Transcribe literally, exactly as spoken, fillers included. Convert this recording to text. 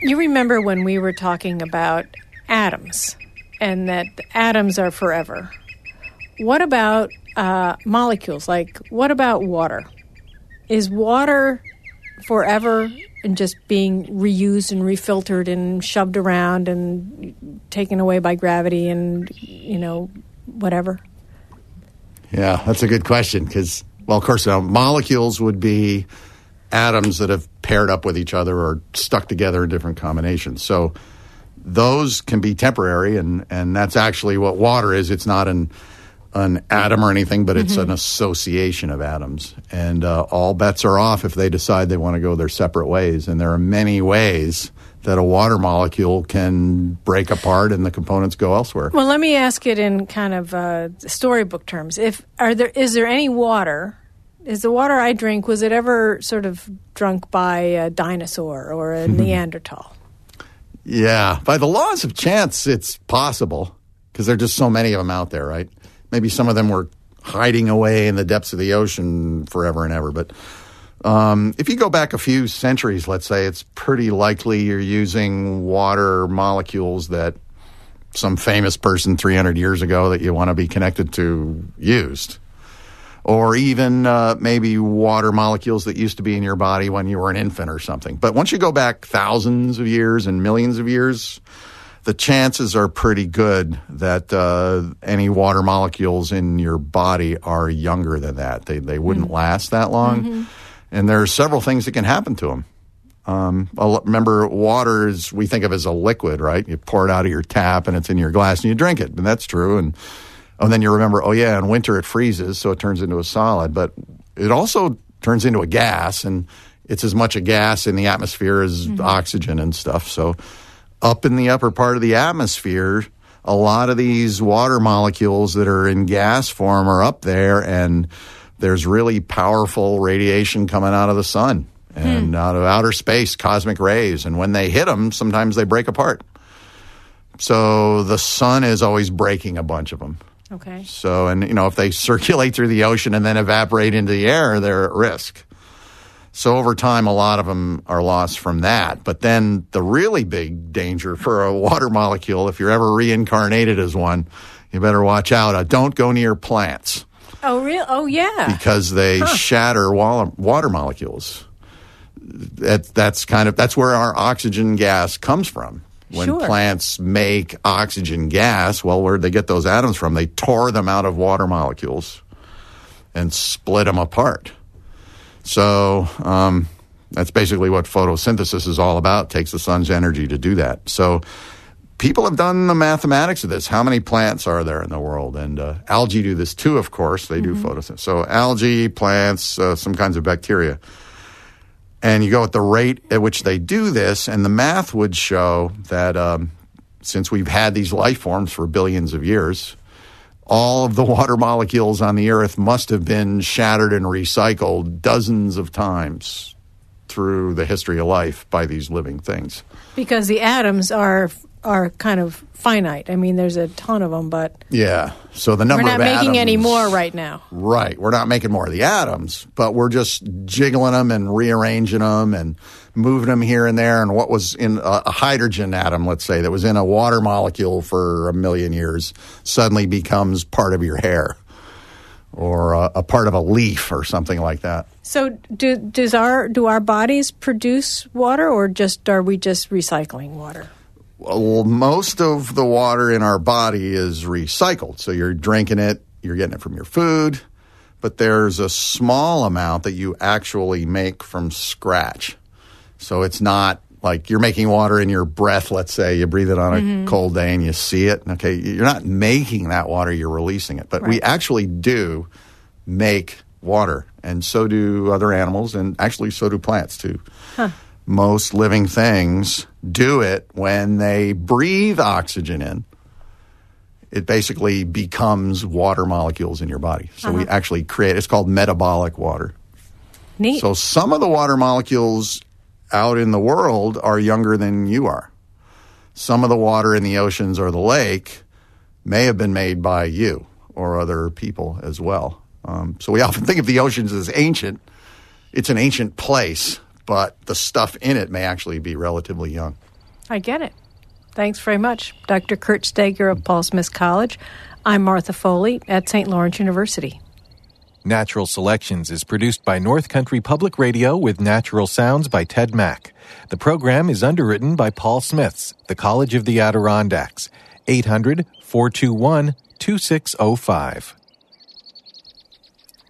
You remember when we were talking about atoms and that atoms are forever. What about uh, molecules? Like, what about water? Is water forever and just being reused and refiltered and shoved around and taken away by gravity and, you know, whatever? Yeah, that's a good question because, well, of course, now, molecules would be atoms that have paired up with each other or stuck together in different combinations. So those can be temporary, and, and that's actually what water is. It's not an an atom or anything, but it's mm-hmm. an association of atoms. And uh, all bets are off if they decide they want to go their separate ways. And there are many ways that a water molecule can break apart and the components go elsewhere. Well, let me ask it in kind of uh, storybook terms. If are there is there any water? Is the water I drink, was it ever sort of drunk by a dinosaur or a Neanderthal? Yeah. By the laws of chance, it's possible because there are just so many of them out there, right? Maybe some of them were hiding away in the depths of the ocean forever and ever. But um, if you go back a few centuries, let's say, it's pretty likely you're using water molecules that some famous person three hundred years ago that you want to be connected to used. Or even uh, maybe water molecules that used to be in your body when you were an infant or something. But once you go back thousands of years and millions of years, the chances are pretty good that uh, any water molecules in your body are younger than that. They they wouldn't mm. last that long. Mm-hmm. And there are several things that can happen to them. Um, remember, water is, we think of as a liquid, right? You pour it out of your tap and it's in your glass and you drink it. And that's true. And And then you remember, oh, yeah, in winter it freezes, so it turns into a solid. But it also turns into a gas, and it's as much a gas in the atmosphere as mm-hmm. oxygen and stuff. So up in the upper part of the atmosphere, a lot of these water molecules that are in gas form are up there, and there's really powerful radiation coming out of the sun and hmm. out of outer space, cosmic rays. And when they hit them, sometimes they break apart. So the sun is always breaking a bunch of them. Okay. So, and, you know, if they circulate through the ocean and then evaporate into the air, they're at risk. So over time, a lot of them are lost from that. But then the really big danger for a water molecule, if you're ever reincarnated as one, you better watch out. Uh, don't go near plants. Oh, real? Oh, yeah. Because they huh. shatter wa- water molecules. That, that's kind of, that's where our oxygen gas comes from. When sure. plants make oxygen gas, well, where'd they get those atoms from? They tore them out of water molecules and split them apart. So um, that's basically what photosynthesis is all about. It takes the sun's energy to do that. So people have done the mathematics of this. How many plants are there in the world? And uh, algae do this too, of course. They mm-hmm. do photosynthesis. So algae, plants, uh, some kinds of bacteria. And you go at the rate at which they do this, and the math would show that um, since we've had these life forms for billions of years, all of the water molecules on the Earth must have been shattered and recycled dozens of times through the history of life by these living things. Because the atoms are are kind of finite. I mean, there's a ton of them, but yeah. So the number we're not of making atoms, any more right now. Right. We're not making more of the atoms, but we're just jiggling them and rearranging them and moving them here and there. And what was in a, a hydrogen atom, let's say, that was in a water molecule for a million years suddenly becomes part of your hair or a, a part of a leaf or something like that. So do does our do our bodies produce water, or just are we just recycling water? Well, most of the water in our body is recycled. So you're drinking it, you're getting it from your food, but there's a small amount that you actually make from scratch. So it's not like you're making water in your breath, let's say. You breathe it on a mm-hmm. cold day and you see it. Okay, you're not making that water, you're releasing it. But right. we actually do make water, and so do other animals, and actually so do plants too. Huh. Most living things do it when they breathe oxygen in. It basically becomes water molecules in your body. So uh-huh. we actually create, it's called metabolic water. Neat. So some of the water molecules out in the world are younger than you are. Some of the water in the oceans or the lake may have been made by you or other people as well. Um, so we often think of the oceans as ancient. It's an ancient place, but the stuff in it may actually be relatively young. I get it. Thanks very much, Doctor Kurt Steger of Paul Smith College. I'm Martha Foley at Saint Lawrence University. Natural Selections is produced by North Country Public Radio with natural sounds by Ted Mack. The program is underwritten by Paul Smith's, the College of the Adirondacks. eight hundred, four two one, two six zero five.